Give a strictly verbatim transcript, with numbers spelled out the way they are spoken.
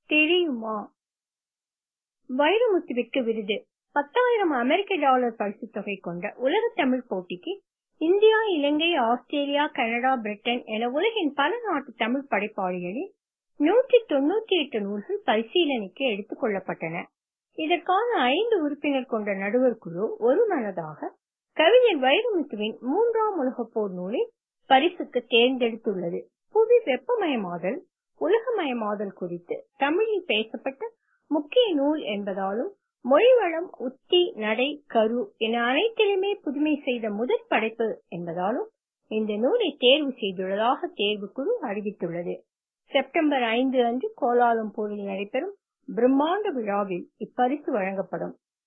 தெரியுமா? வைரமுத்துவிற்கு விருது. பத்தாயிரம் அமெரிக்க டாலர் பரிசுத் தொகை கொண்ட உலக தமிழ் போட்டிக்கு India, Ilangai, Australia, Canada, Britain என உலகின் பல நாட்டு தமிழ் படைப்பாளிகளில் நூற்றி தொண்ணூத்தி எட்டு நூல்கள் பரிசீலனைக்கு எடுத்துக் கொள்ளப்பட்டன. இதற்கான ஐந்து உறுப்பினர் கொண்ட நடுவர் குழு ஒரு மனதாக கவிஞர் வைரமுத்துவின் மூன்றாம் உலகப் போர் நூலை பரிசுக்கு தேர்ந்தெடுத்துள்ளது. புவி வெப்பமயமாதல், உலகமயமாதல் குறித்து தமிழில் பேசப்பட்ட முக்கிய நூல் என்பதாலும், மொழிவளம், உத்தி, நடை, கரு என அனைத்திலுமே புதுமை செய்த முதற் படைப்பு என்பதாலும் இந்த நூலை தேர்வு செய்துள்ளதாக தேர்வுக்குழு அறிவித்துள்ளது. செப்டம்பர் ஐந்து அன்று கோலாலம்பூரில் நடைபெறும் பிரம்மாண்ட விழாவில் இப்பரிசு வழங்கப்படும்.